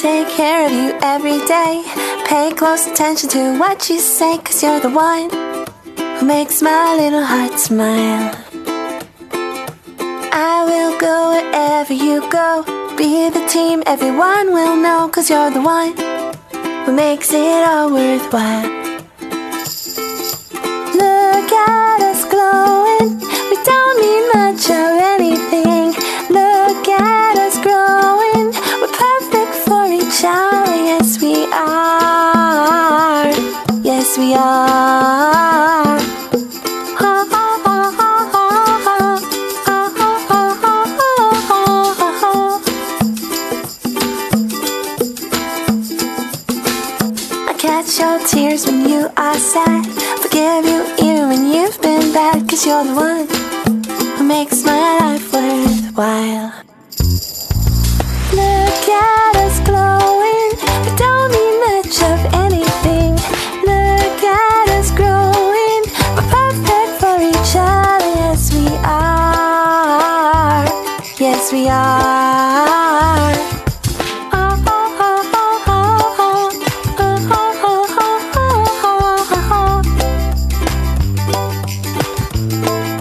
take care of you every day. Pay close attention to what you say, 'cause you're the one who makes my little heart smile. I will go wherever you go, be the team everyone will know, 'cause you're the one who makes it all worthwhile. Look at us glowing, we don't need much of anything. Look at us growing, we're perfect for each other. Yes we are, yes we are. Catch your tears when you are sad, forgive you even when you've been bad, 'cause you're the one who makes my life worthwhile. Look at us glowing, we don't need much of anything. Look at us growing, we're perfect for each other. Yes we are, yes we are.